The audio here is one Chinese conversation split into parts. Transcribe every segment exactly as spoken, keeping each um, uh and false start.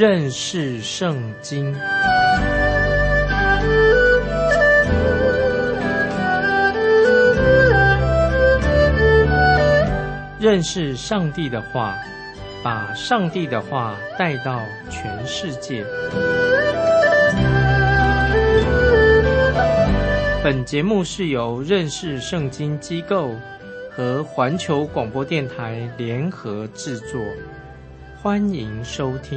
认识圣经。认识上帝的话，把上帝的话带到全世界。本节目是由认识圣经机构和环球广播电台联合制作，欢迎收听。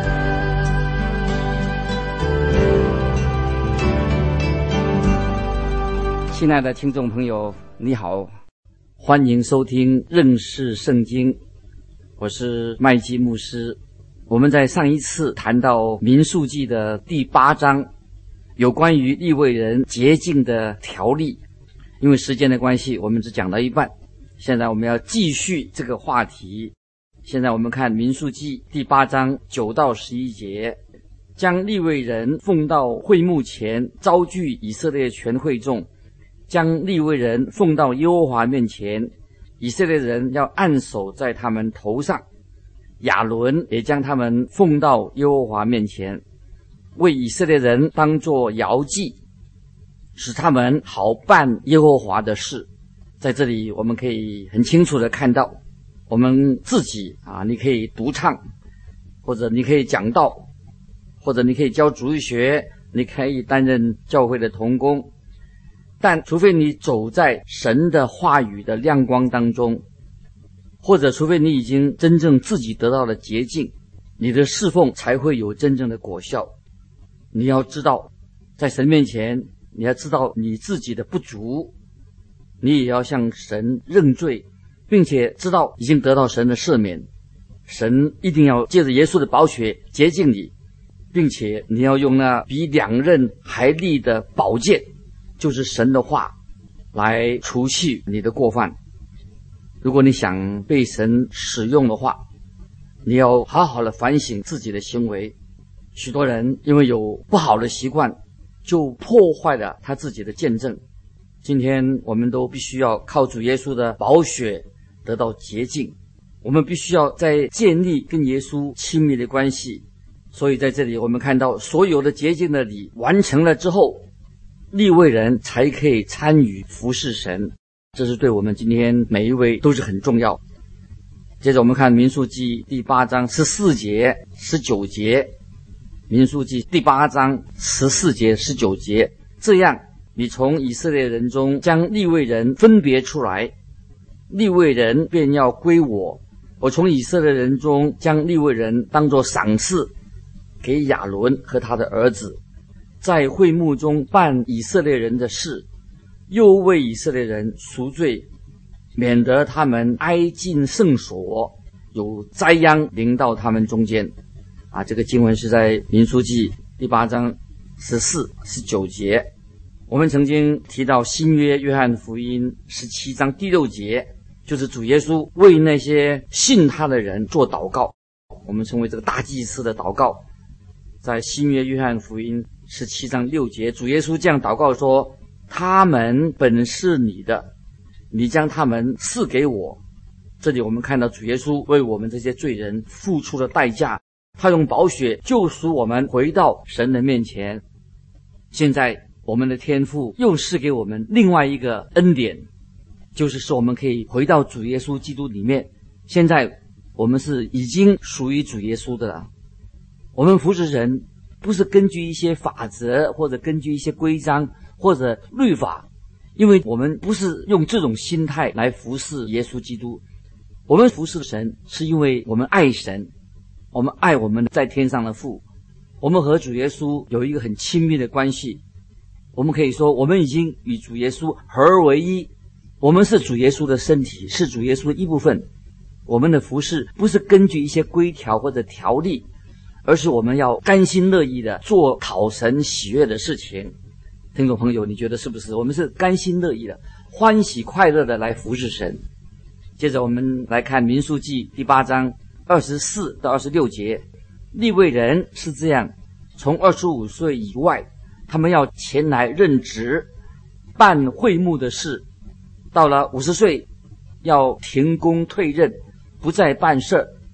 亲爱的听众朋友，你好，欢迎收听认识圣经，我是麦基牧师。我们在上一次谈到民数记的第八章，有关于利未人洁净的条例，因为时间的关系，我们只讲到一半。现在我们要继续这个话题。现在我们看民数记第八章九到十一节，将利未人奉到会幕前，招聚以色列全会众，将利未人奉到耶和华面前，以色列人要按手在他们头上。亚伦也将他们奉到耶和华面前，为以色列人当作摇祭，使他们好办耶和华的事。在这里我们可以很清楚的看到，我们自己啊，你可以独唱，或者你可以讲道，或者你可以教主日学，你可以担任教会的同工，但除非你走在神的话语的亮光当中，或者除非你已经真正自己得到了洁净，你的侍奉才会有真正的果效。你要知道，在神面前，你要知道你自己的不足，你也要向神认罪，并且知道已经得到神的赦免。神一定要借着耶稣的宝血洁净你，并且你要用那比两刃还利的宝剑，就是神的话，来除去你的过犯。如果你想被神使用的话，你要好好的反省自己的行为。许多人因为有不好的习惯，就破坏了他自己的见证。今天我们都必须要靠主耶稣的宝血得到洁净，我们必须要在建立跟耶稣亲密的关系。所以在这里我们看到，所有的洁净的礼完成了之后，利未人才可以参与服侍神，这是对我们今天每一位都是很重要。接着我们看民数记第八章十四节十九节，民数记第八章十四节十九节，这样你从以色列人中将利未人分别出来，利未人便要归我，我从以色列人中将利未人当作赏赐给亚伦和他的儿子，在会幕中办以色列人的事，又为以色列人赎罪，免得他们挨近圣所，有灾殃临到他们中间。啊，这个经文是在民数记第八章十四、十九节。我们曾经提到新约约翰福音十七章第六节，就是主耶稣为那些信他的人做祷告，我们称为这个大祭司的祷告。在新约约翰福音十七章六节，主耶稣这样祷告说，他们本是你的，你将他们赐给我。这里我们看到主耶稣为我们这些罪人付出了代价，他用宝血救赎我们回到神的面前。现在我们的天父又赐给我们另外一个恩典，就是说我们可以回到主耶稣基督里面。现在我们是已经属于主耶稣的了。我们服侍神不是根据一些法则，或者根据一些规章，或者律法，因为我们不是用这种心态来服侍耶稣基督。我们服侍神是因为我们爱神，我们爱我们在天上的父，我们和主耶稣有一个很亲密的关系。我们可以说，我们已经与主耶稣合而为一，我们是主耶稣的身体，是主耶稣的一部分。我们的服事不是根据一些规条或者条例，而是我们要甘心乐意的做讨神喜悦的事情。听众朋友，你觉得是不是？我们是甘心乐意的，欢喜快乐的来服侍神。接着我们来看民数记第八章二十四到二十六节，利未人是这样，从二十五岁以外，他们要前来任职，办会幕的事，到了五十岁要停工退任，不再办事。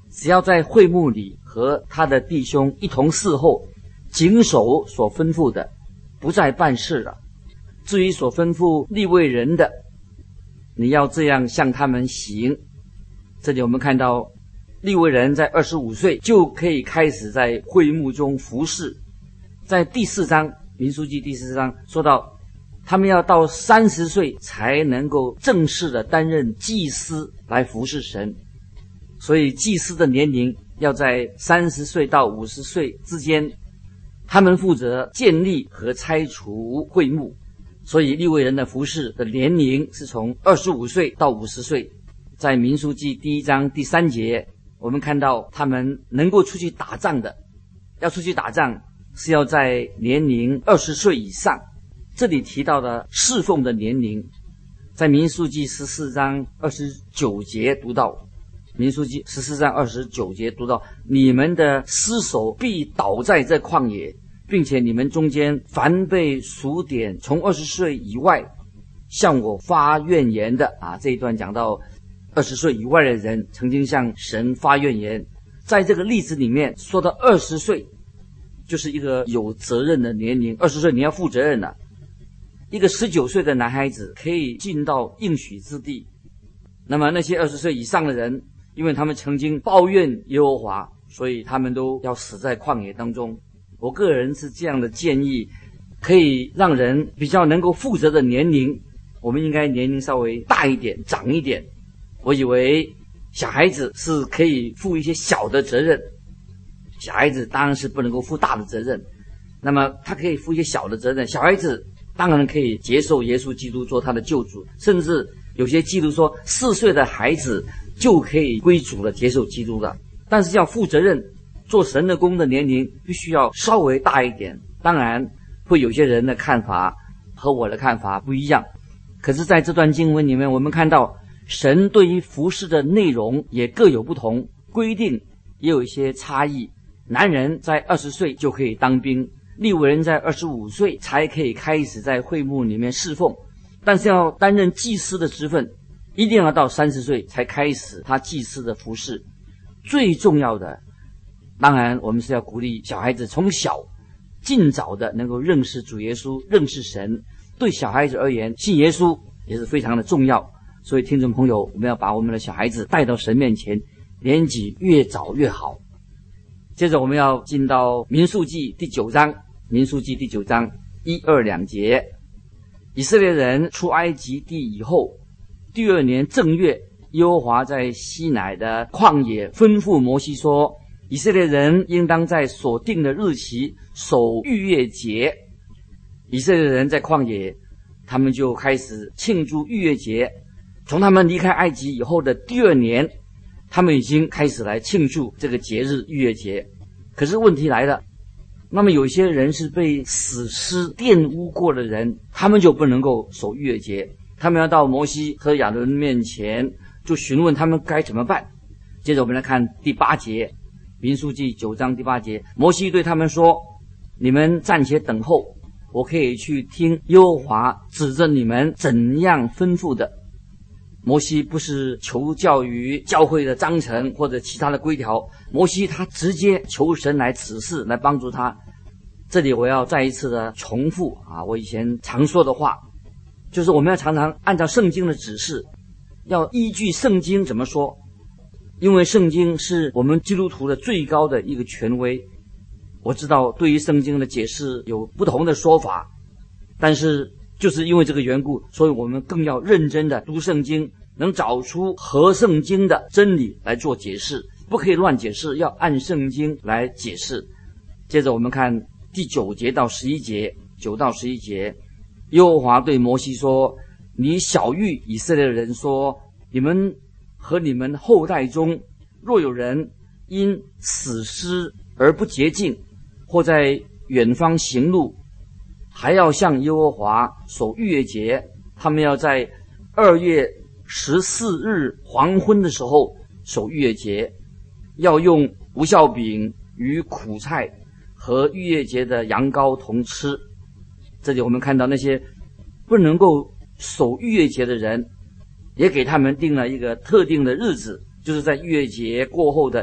只要在会幕里和他的弟兄一同侍候，谨守所吩咐的，不再办事了。至于所吩咐利未人的，你要这样向他们行。这里我们看到利未人在二十五岁就可以开始在会幕中服侍。在第四章民数记第四章说到，他们要到三十岁才能够正式的担任祭司来服侍神。所以祭司的年龄要在三十岁到五十岁之间，他们负责建立和拆除会幕。所以利未人的服侍的年龄是从二十五岁到五十岁。在民数记第一章第三节，我们看到他们能够出去打仗的，要出去打仗是要在年龄二十岁以上。这里提到的侍奉的年龄，在民数记十四章二十九节读到，民数记十四章二十九节读到，你们的尸首必倒在这旷野，并且你们中间凡被数点从二十岁以外向我发怨言的啊，这一段讲到二十岁以外的人曾经向神发怨言。在这个例子里面说到二十岁就是一个有责任的年龄，二十岁你要负责任了。一个十九岁的男孩子可以进到应许之地，那么那些二十岁以上的人，因为他们曾经抱怨耶和华，所以他们都要死在旷野当中。我个人是这样的建议，可以让人比较能够负责的年龄，我们应该年龄稍微大一点，长一点。我以为小孩子是可以负一些小的责任，小孩子当然是不能够负大的责任，那么他可以负一些小的责任。小孩子当然可以接受耶稣基督做他的救主，甚至有些基督说四岁的孩子就可以归主了，接受基督了。但是要负责任做神的工的年龄必须要稍微大一点。当然会有些人的看法和我的看法不一样，可是在这段经文里面我们看到神对于服事的内容也各有不同，规定也有一些差异。男人在二十岁就可以当兵，利未人在二十五岁才可以开始在会幕里面侍奉，但是要担任祭司的职分，一定要到三十岁才开始他祭司的服事。最重要的，当然我们是要鼓励小孩子从小尽早的能够认识主耶稣，认识神。对小孩子而言，信耶稣也是非常的重要。所以听众朋友，我们要把我们的小孩子带到神面前，年纪越早越好。接着我们要进到民数记第九章，民数记第九章一二两节。以色列人出埃及地以后，第二年正月，耶和华在西乃的旷野吩咐摩西说，以色列人应当在所定的日期守逾越节。以色列人在旷野，他们就开始庆祝逾越节。从他们离开埃及以后的第二年，他们已经开始来庆祝这个节日逾越节。可是问题来了，那么有些人是被死尸玷污过的人，他们就不能够守逾越节。他们要到摩西和亚伦面前，就询问他们该怎么办。接着我们来看第八节，民数记九章第八节，摩西对他们说，你们暂且等候，我可以去听耶和华指着你们怎样吩咐的。摩西不是求教于教会的章程或者其他的规条，摩西他直接求神来指示，来帮助他。这里我要再一次的重复啊，我以前常说的话，就是我们要常常按照圣经的指示，要依据圣经怎么说，因为圣经是我们基督徒的最高的一个权威。我知道对于圣经的解释有不同的说法，但是就是因为这个缘故，所以我们更要认真的读圣经，能找出合圣经的真理来做解释，不可以乱解释，要按圣经来解释。接着我们看第九节到十一节，九到十一节，耶和华对摩西说，你晓谕以色列人说，你们和你们后代中若有人因死尸而不洁净，或在远方行路，还要向耶和华守逾越节，他们要在二月十四日黄昏的时候守逾越节，要用无酵饼与苦菜和逾越节的羊羔同吃。这里我们看到那些不能够守逾越节的人，也给他们定了一个特定的日子，就是在逾越节过后的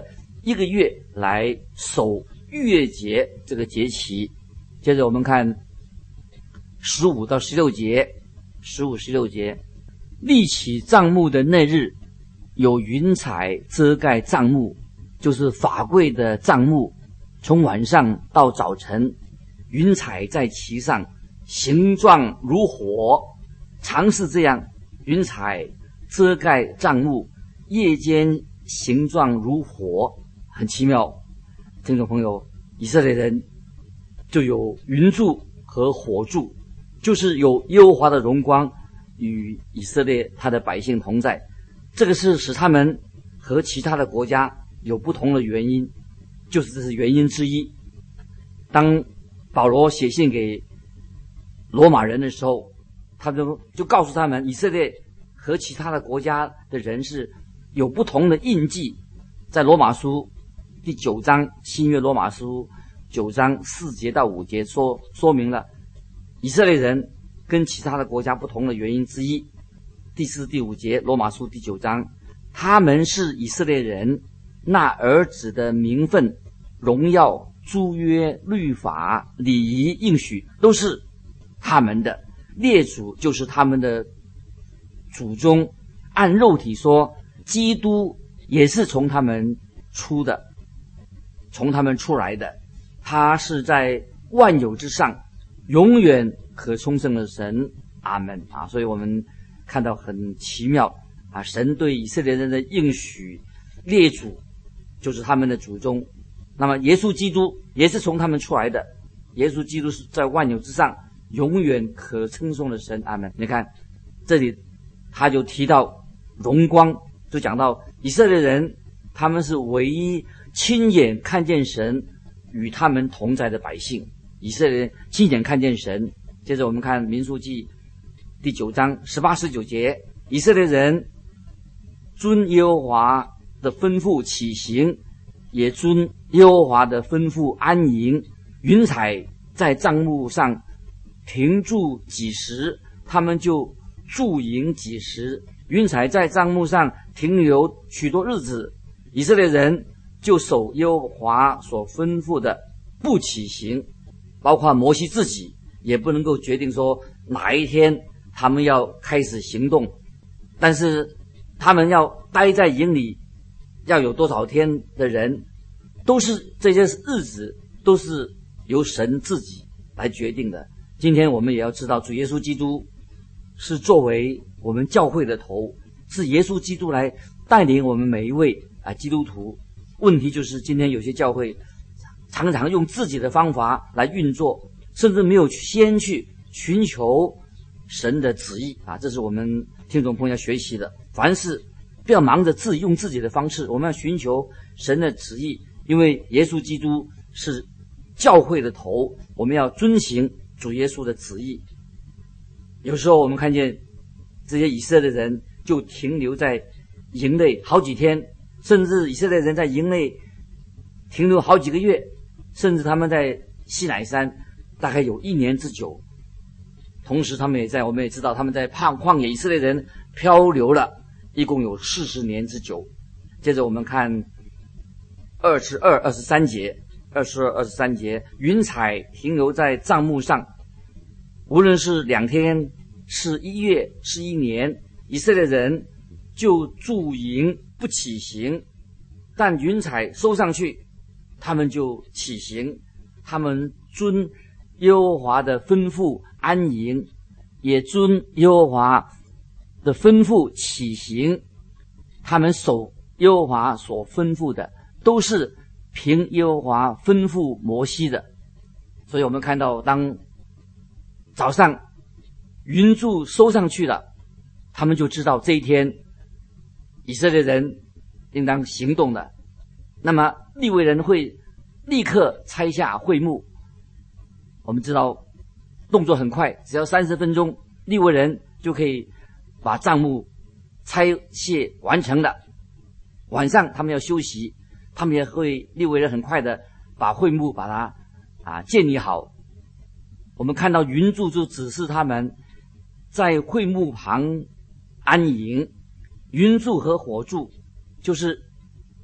一个月来守逾越节这个节期。接着我们看十五到十六节，十五、十六节，立起帐幕的那日，有云彩遮盖帐幕，就是法柜的帐幕，从晚上到早晨，云彩在其上，形状如火，常是这样，云彩遮盖帐幕，夜间形状如火，很奇妙。听众朋友，以色列人就有云柱和火柱，就是有耶和华的荣光与以色列他的百姓同在。这个是使他们和其他的国家有不同的原因，就是这是原因之一。当保罗写信给罗马人的时候，他就就告诉他们，以色列和其他的国家的人是有不同的印记。在罗马书第九章，新约罗马书九章四节到五节说说明了以色列人跟其他的国家不同的原因之一。第四、第五节，罗马书第九章，他们是以色列人，那儿子的名分、荣耀、诸约、律法、礼仪、应许都是他们的，列祖就是他们的祖宗。按肉体说，基督也是从他们出的，从他们出来的。他是在万有之上，永远可丰盛的神。阿门啊！所以我们看到很奇妙啊，神对以色列人的应许，列祖就是他们的祖宗。那么耶稣基督也是从他们出来的，耶稣基督是在万有之上，永远可称颂的神。阿门。你看这里他就提到荣光，就讲到以色列人他们是唯一亲眼看见神与他们同在的百姓，以色列人亲眼看见神。接着我们看民数记第九章十八、十九节，以色列人遵耶和华的吩咐起行，也遵耶和华的吩咐安营。云彩在帐幕上停住几时，他们就驻营几时。云彩在帐幕上停留许多日子，以色列人就守耶和华所吩咐的不起行。包括摩西自己也不能够决定说哪一天他们要开始行动，但是他们要待在营里要有多少天的人，都是这些日子都是由神自己来决定的。今天我们也要知道，主耶稣基督是作为我们教会的头，是耶稣基督来带领我们每一位啊基督徒。问题就是今天有些教会常常用自己的方法来运作，甚至没有先去寻求神的旨意啊，这是我们听众朋友要学习的。凡事不要忙着自己用自己的方式，我们要寻求神的旨意，因为耶稣基督是教会的头，我们要遵行主耶稣的旨意。有时候我们看见这些以色列人就停留在营内好几天，甚至以色列人在营内停留好几个月，甚至他们在西乃山大概有一年之久。同时他们也在，我们也知道他们在旷野，以色列人漂流了一共有四十年之久。接着我们看二十二、二十三节，二十二、二十三节，云彩停留在帐幕上，无论是两天，是一月，是一年，以色列人就驻营不起行，但云彩收上去，他们就起行。他们遵耶和华的吩咐安营，也遵耶和华的吩咐起行。他们守耶和华所吩咐的，都是凭耶和华吩咐摩西的。所以我们看到，当早上云柱收上去了，他们就知道这一天以色列人应当行动了。那么利未人会立刻拆下会幕，我们知道动作很快，只要三十分钟，利未人就可以把帐幕拆卸完成了。晚上他们要休息，他们也会利未人很快的把会幕把它啊建立好。我们看到云柱就指示他们在会幕旁安营，云柱和火柱就是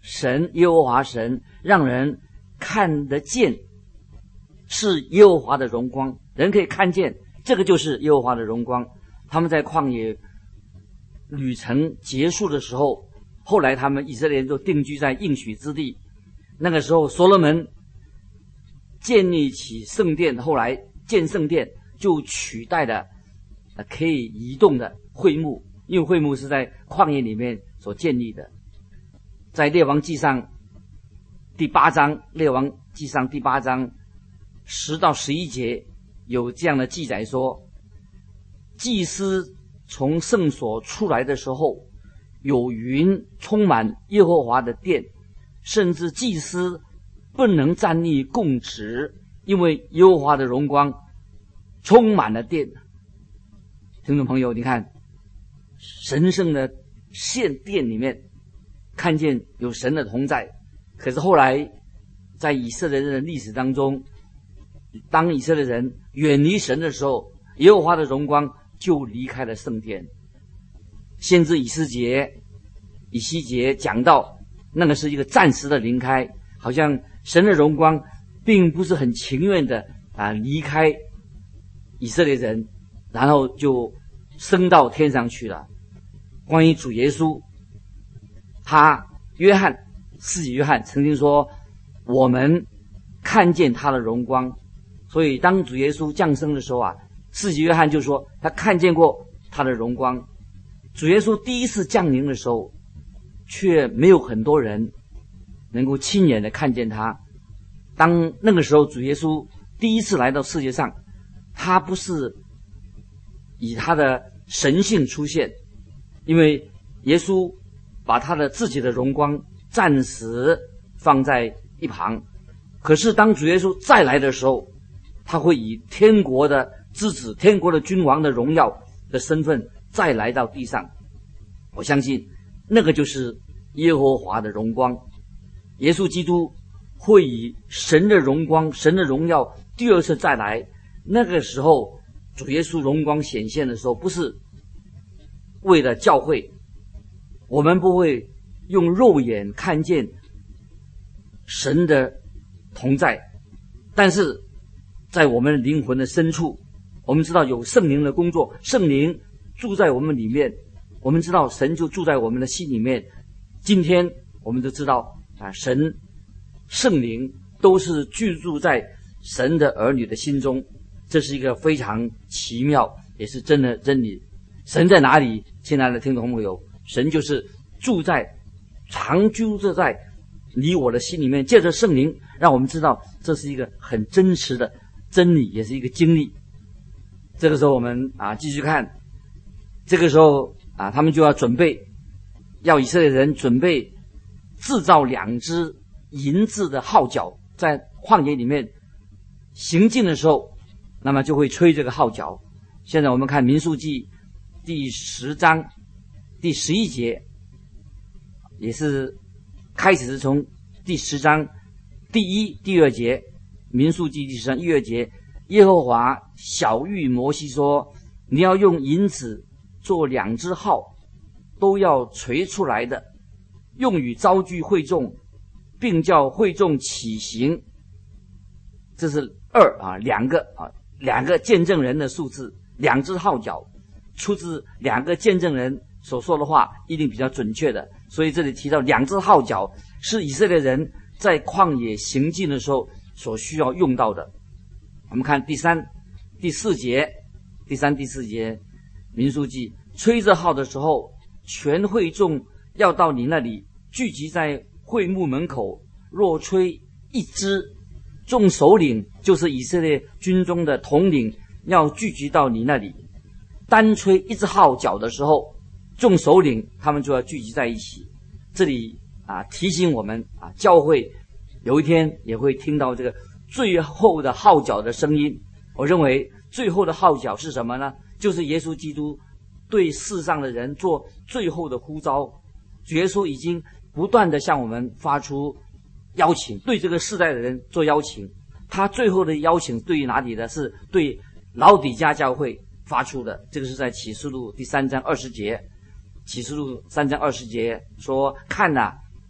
神耶和华神让人看得见是耶和华的荣光，人可以看见这个就是耶和华的荣光。他们在旷野旅程结束的时候，后来他们以色列人就定居在应许之地。那个时候所罗门建立起圣殿，后来建圣殿就取代了可以移动的会幕，因为会幕是在旷野里面所建立的。在列王纪上第八章，列王纪上第八章十到十一节有这样的记载说，祭司从圣所出来的时候，有云充满耶和华的殿，甚至祭司不能站立供职，因为耶和华的荣光充满了殿。听众朋友，你看神圣的献殿里面看见有神的同在，可是后来在以色列人的历史当中，当以色列人远离神的时候，耶和华的荣光就离开了圣殿。先知以斯结以西结讲到，那个是一个暂时的离开，好像神的荣光并不是很情愿的啊离开以色列人，然后就升到天上去了。关于主耶稣，他约翰施洗约翰曾经说，我们看见他的荣光。所以当主耶稣降生的时候啊，施洗约翰就说他看见过他的荣光。主耶稣第一次降临的时候，却没有很多人能够亲眼的看见他。当那个时候主耶稣第一次来到世界上，他不是以他的神性出现，因为耶稣把他的自己的荣光暂时放在一旁。可是当主耶稣再来的时候，他会以天国的之子、天国的君王的荣耀的身份再来到地上。我相信那个就是耶和华的荣光。耶稣基督会以神的荣光、神的荣耀第二次再来。那个时候主耶稣荣光显现的时候，不是为了教会，我们不会用肉眼看见神的同在，但是在我们灵魂的深处，我们知道有圣灵的工作，圣灵住在我们里面，我们知道神就住在我们的心里面。今天我们都知道啊，神圣灵都是居住在神的儿女的心中，这是一个非常奇妙也是真的真理。神在哪里？亲爱的听众朋友，神就是住在常居住在你我的心里面，借着圣灵让我们知道这是一个很真实的真理，也是一个经历。这个时候我们啊继续看，这个时候啊他们就要准备，要以色列人准备制造两只银质的号角，在旷野里面行进的时候，那么就会吹这个号角。现在我们看民数记第十章第十一节，也是开始是从第十章第一、第二节，民数记第十章一二节，耶和华晓谕摩西说，你要用银子做两只号，都要锤出来的，用于招聚会众，并叫会众起行。这是二啊，两个啊，两个见证人的数字，两只号角，出自两个见证人所说的话，一定比较准确的。所以这里提到两只号角是以色列人在旷野行进的时候所需要用到的。我们看第三、第四节，第三、第四节，民数记，吹着号的时候，全会众要到你那里聚集在会幕门口，若吹一支，众首领就是以色列军中的统领要聚集到你那里，单吹一支号角的时候，众首领他们就要聚集在一起。这里啊提醒我们啊，教会有一天也会听到这个最后的号角的声音。我认为最后的号角是什么呢？就是耶稣基督对世上的人做最后的呼召。主耶稣已经不断的向我们发出邀请，对这个世代的人做邀请。他最后的邀请对于哪里呢？是对老底嘉教会发出的。这个是在启示录第三章二十节，启示录三章二十节说，看哪，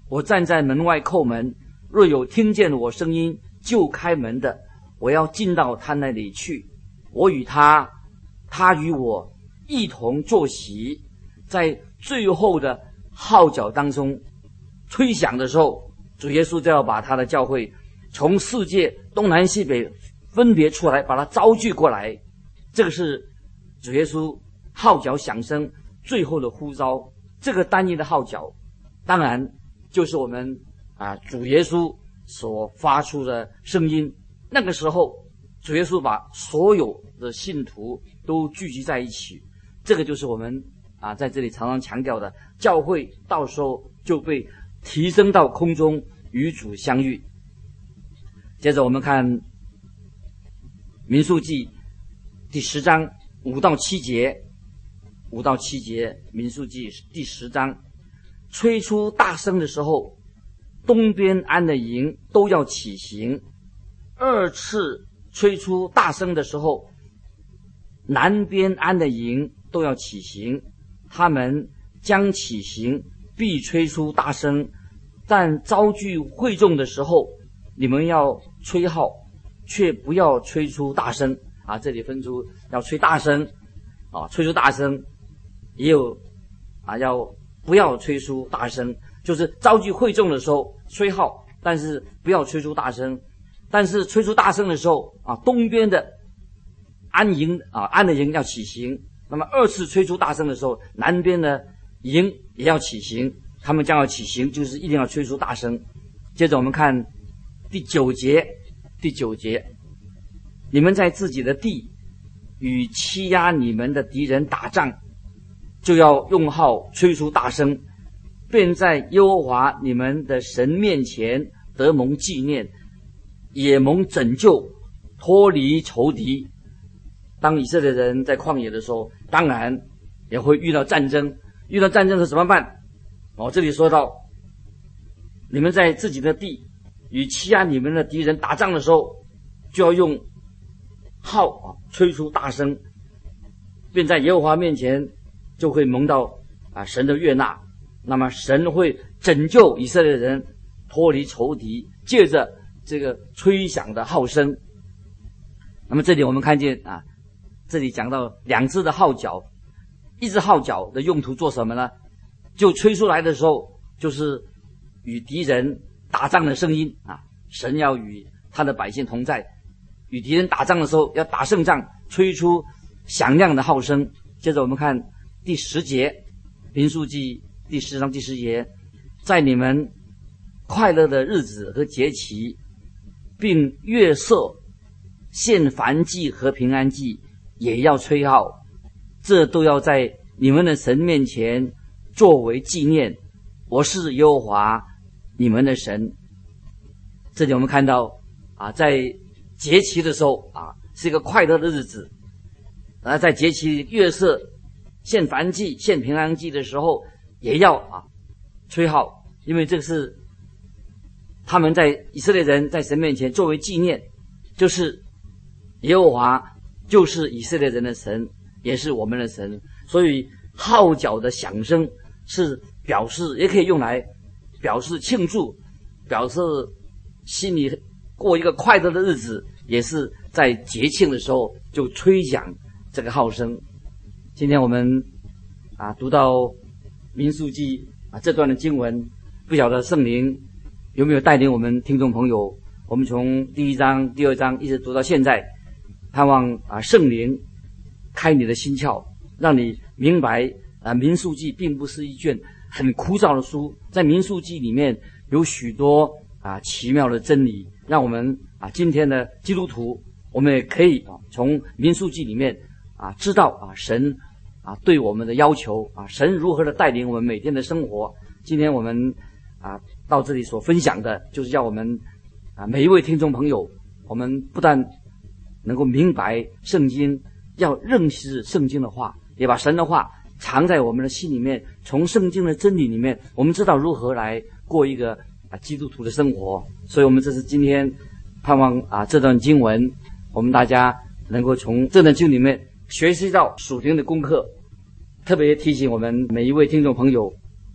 我站在门外叩门，若有听见我声音就开门的，我要进到他那里去，我与他，他与我一同坐席。在最后的号角当中吹响的时候，主耶稣就要把他的教会从世界东南西北分别出来，把它招聚过来。这个是主耶稣号角响声最后的呼召。这个单一的号角当然就是我们啊主耶稣所发出的声音。那个时候主耶稣把所有的信徒都聚集在一起，这个就是我们啊在这里常常强调的，教会到时候就被提升到空中与主相遇。接着我们看民数记第十章五到七节，五到七节，民数记第十章，吹出大声的时候，东边安的营都要起行；二次吹出大声的时候，南边安的营都要起行。他们将起行，必吹出大声，但招聚会众的时候，你们要吹号，却不要吹出大声啊！这里分出要吹大声啊，吹出大声，也有啊要不要吹出大声，就是招聚会众的时候吹号，但是不要吹出大声。但是吹出大声的时候啊，东边的安营啊安的营要起行。那么二次吹出大声的时候，南边的营也要起行，他们将要起行，就是一定要吹出大声。接着我们看第九节，第九节，你们在自己的地与欺压你们的敌人打仗，就要用号吹出大声，便在耶和华你们的神面前得蒙纪念，也蒙拯救，脱离仇敌。当以色列人在旷野的时候，当然也会遇到战争，遇到战争是怎么办？哦，这里说到，你们在自己的地与欺压你们的敌人打仗的时候，就要用号啊吹出大声，便在耶和华面前就会蒙到啊神的悦纳。那么神会拯救以色列人脱离仇敌，借着这个吹响的号声。那么这里我们看见啊，这里讲到两只的号角，一只号角的用途做什么呢？就吹出来的时候，就是与敌人打仗的声音啊。神要与他的百姓同在，与敌人打仗的时候要打胜仗，吹出响亮的号声。接着我们看第十节，民数记第十章第十节，在你们快乐的日子和节期，并月色献燔祭和平安祭，也要吹号，这都要在你们的神面前作为纪念。我是耶和华你们的神。这里我们看到啊，在节期的时候啊，是一个快乐的日子。而在节期月色献燔祭、献平安祭的时候，也要啊吹号，因为这个是他们在以色列人在神面前作为纪念，就是耶和华就是以色列人的神，也是我们的神。所以号角的响声是表示，也可以用来表示庆祝，表示心里过一个快乐的日子，也是在节庆的时候就吹响这个号声。今天我们啊读到民数记啊这段的经文，不晓得圣灵有没有带领我们听众朋友，我们从第一章第二章一直读到现在，盼望啊圣灵开你的心窍，让你明白啊民数记并不是一卷很枯燥的书，在民数记里面有许多啊奇妙的真理，让我们啊今天的基督徒，我们也可以啊从民数记里面啊知道啊神啊对我们的要求啊，神如何的带领我们每天的生活。今天我们啊到这里所分享的，就是要我们啊每一位听众朋友，我们不但能够明白圣经，要认识圣经的话，也把神的话藏在我们的心里面，从圣经的真理里面，我们知道如何来过一个啊基督徒的生活。所以我们这是今天盼望啊这段经文，我们大家能够从这段经里面学习到属灵的功课。特别提醒我们每一位听众朋友，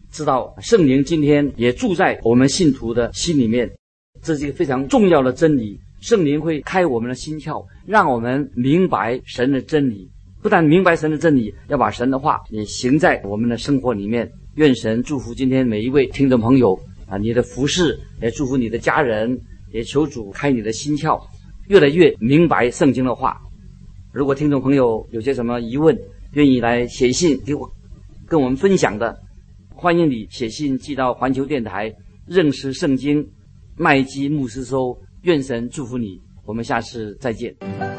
知道圣灵今天也住在我们信徒的心里面，这是一个非常重要的真理。圣灵会开我们的心窍，让我们明白神的真理，不但明白神的真理，要把神的话也行在我们的生活里面。愿神祝福今天每一位听众朋友啊，你的服事，也祝福你的家人，也求主开你的心窍，越来越明白圣经的话。如果听众朋友有些什么疑问，愿意来写信给我跟我们分享的，欢迎你写信寄到环球电台认识圣经麦基牧师收。愿神祝福你，我们下次再见。